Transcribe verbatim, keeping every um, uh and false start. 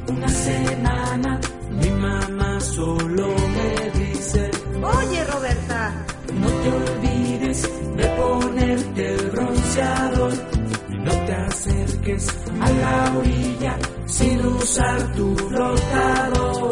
una semana, mi mamá solo me dice: oye, Roberta, no te olvides de ponerte el bronceador y no te acerques a la orilla sin usar tu flotador.